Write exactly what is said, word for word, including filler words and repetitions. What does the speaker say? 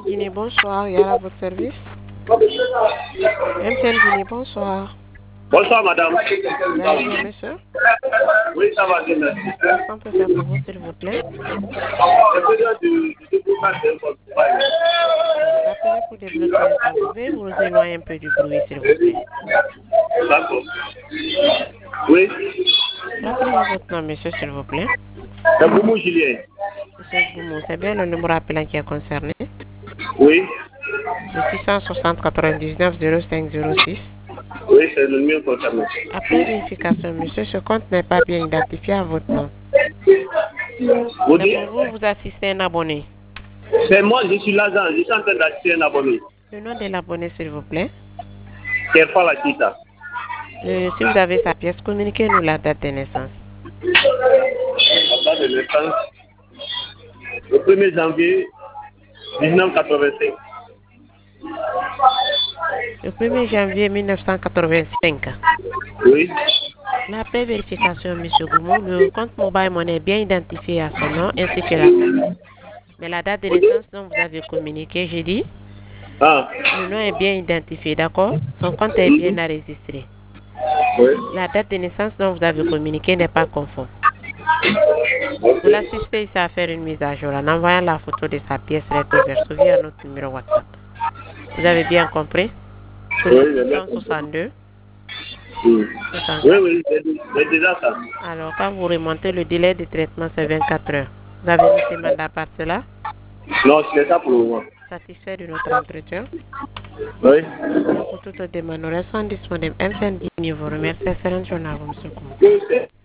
Guinée, bonsoir. Il y a à votre service. M T N Guinée, bonsoir. Bonsoir, madame. Vous allez bien, monsieur? Oui, ça va bien, merci. Qu'est-ce qu'on peut faire pour vous, s'il vous plaît? J'ai besoin du développement de votre travail. Vous appelez pour débloquer un compte. Vous pouvez vous éloigner un peu du bruit, s'il vous plaît. D'accord. Oui. Rappelez-moi votre nom, monsieur, s'il vous plaît. C'est Boumou Julien. Monsieur Boumou, c'est bien le numéro appelant qui est concerné. Oui. Le six cent soixante quatre-vingt-dix-neuf zéro cinq zéro six. Oui, c'est le mieux concerné. Après vérification, monsieur, ce compte n'est pas bien identifié à votre nom. Vous C'est dites? pour vous, vous assistez un abonné. C'est moi, je suis l'agent. Je suis en train d'acheter un abonné. Le nom de l'abonné, s'il vous plaît. C'est pas la Tita. Euh, si vous avez sa pièce, communiquez-nous la date de naissance. La date de naissance, le premier janvier mille neuf cent quatre-vingt-cinq. Le premier janvier mille neuf cent quatre-vingt-cinq. Oui. Après vérification, M. Goumou, le compte Mobile Money est bien identifié à son nom ainsi que la date. Mais la date de naissance dont vous avez communiqué, j'ai dit, Ah. le nom est bien identifié, d'accord? Son compte est bien enregistré. Oui. La date de naissance dont vous avez communiqué n'est pas conforme. Vous l'assistez ici à faire une mise à jour en envoyant la photo de sa pièce recto verso via notre numéro WhatsApp. Vous avez bien compris? Sur Oui, le j'ai six bien cent compris. soixante-deux. Oui, soixante-quatre. oui, c'est déjà ça. Alors, quand vous remontez, le délai de traitement, c'est vingt-quatre heures. Vous avez une semaine à part cela? Non, c'est ça pour le moment. Satisfait de notre entretien? Oui. Pour toute demande, nous restons disponibles. M C N vous remercie. Excellente journée à vous, M. Koumou.